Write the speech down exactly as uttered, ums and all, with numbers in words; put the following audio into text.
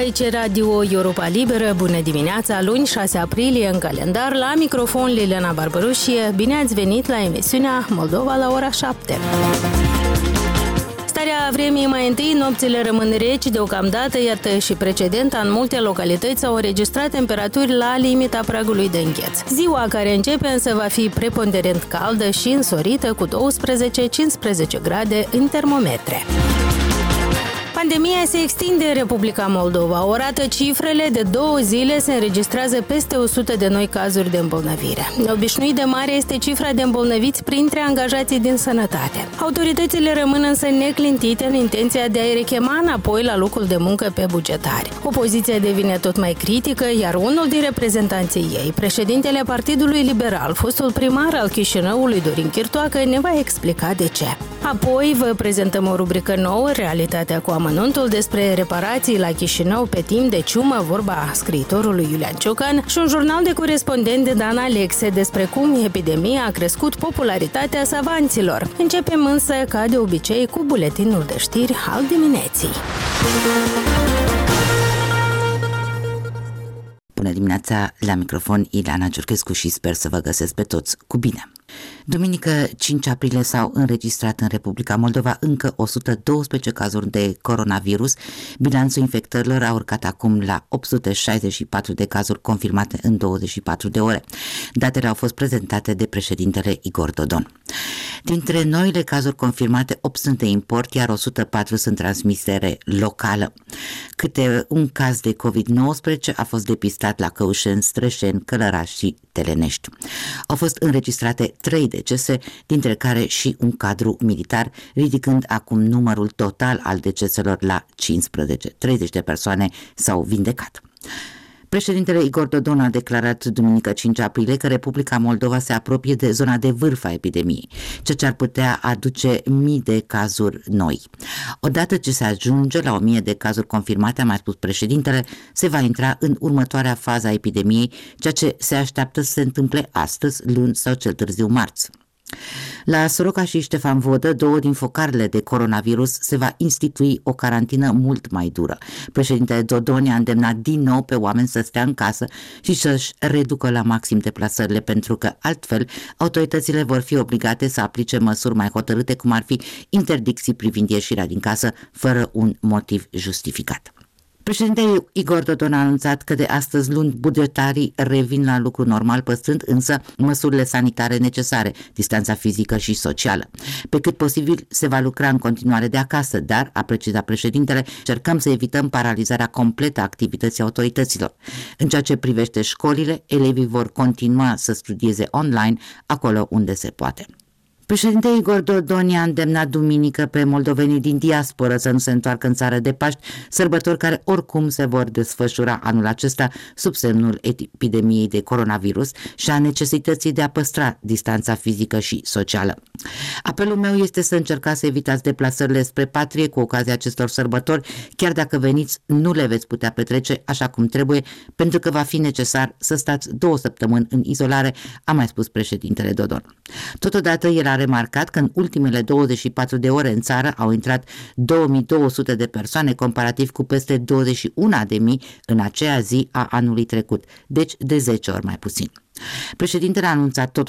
Aici e Radio Europa Liberă, bună dimineața, luni șase aprilie în calendar, la microfon Liliana Barbaroșie, bine ați venit la emisiunea Moldova la ora șapte. Starea vremii mai întâi, nopțile rămân reci deocamdată, iată și precedent, în multe localități au înregistrat temperaturi la limita pragului de îngheț. Ziua care începe însă va fi preponderent caldă și însorită cu douăsprezece-cincisprezece grade în termometre. Pandemia se extinde în Republica Moldova. Orată cifrele, de două zile se înregistrează peste o sută de noi cazuri de îmbolnăvire. Obișnuit de mare este cifra de îmbolnăviți printre angajații din sănătate. Autoritățile rămân însă neclintite în intenția de a-i rechema înapoi la locul de muncă pe bugetari. Opoziția devine tot mai critică, iar unul din reprezentanții ei, președintele Partidului Liberal, fostul primar al Chișinăului, Dorin Chirtoacă, ne va explica de ce. Apoi vă prezentăm o rubrică nouă, Realitatea cu amănuntul, despre reparații la Chișinău pe timp de ciumă, vorba scriitorului Iulian Ciocan, și un jurnal de corespondent de Dan Alexe despre cum epidemia a crescut popularitatea savanților. Începem însă, ca de obicei, cu buletinul de știri al dimineții. Bună dimineața, la microfon Ileana Ciurchescu și sper să vă găsesc pe toți cu bine. Duminică cinci aprilie s-au înregistrat în Republica Moldova încă o sută douăsprezece cazuri de coronavirus. Bilanțul infectărilor a urcat acum la opt sute șaizeci și patru de cazuri confirmate în douăzeci și patru de ore. Datele au fost prezentate de președintele Igor Dodon. Dintre noile cazuri confirmate, opt sunt de import, iar o sută patru sunt transmitere locală. Câte un caz de covid nouăsprezece a fost depistat la Căușeni, Strășeni, Călăraș și Telenești. Au fost înregistrate trei decese, dintre care și un cadru militar, ridicând acum numărul total al deceselor la cincisprezece. treizeci de persoane s-au vindecat. Președintele Igor Dodon a declarat duminică cinci aprilie că Republica Moldova se apropie de zona de vârf a epidemiei, ceea ce ar putea aduce mii de cazuri noi. Odată ce se ajunge la o mie de cazuri confirmate, a mai spus președintele, se va intra în următoarea fază a epidemiei, ceea ce se așteaptă să se întâmple astăzi, luni sau cel târziu marți. La Soroca și Ștefan Vodă, două din focarele de coronavirus, se va institui o carantină mult mai dură. Președintele Dodon a îndemnat din nou pe oameni să stea în casă și să-și reducă la maxim deplasările, pentru că altfel autoritățile vor fi obligate să aplice măsuri mai hotărâte, cum ar fi interdicții privind ieșirea din casă fără un motiv justificat. Președintele Igor Dodon a anunțat că de astăzi luni bugetarii revin la lucru normal, păstrând însă măsurile sanitare necesare, distanța fizică și socială. Pe cât posibil se va lucra în continuare de acasă, dar, a precizat președintele, cercăm să evităm paralizarea completă a activității autorităților. În ceea ce privește școlile, elevii vor continua să studieze online acolo unde se poate. Președintele Igor Dodon a îndemnat duminică pe moldovenii din diasporă să nu se întoarcă în țară de Paști, sărbători care oricum se vor desfășura anul acesta sub semnul epidemiei de coronavirus și a necesității de a păstra distanța fizică și socială. Apelul meu este să încercați să evitați deplasările spre patrie cu ocazia acestor sărbători, chiar dacă veniți, nu le veți putea petrece așa cum trebuie, pentru că va fi necesar să stați două săptămâni în izolare, a mai spus președintele Dodon. Totodată, el a remarcat că în ultimele douăzeci și patru de ore în țară au intrat două mii două sute de persoane, comparativ cu peste douăzeci și unu de mii în aceea zi a anului trecut, deci de zece ori mai puțin. Președintele a anunțat tot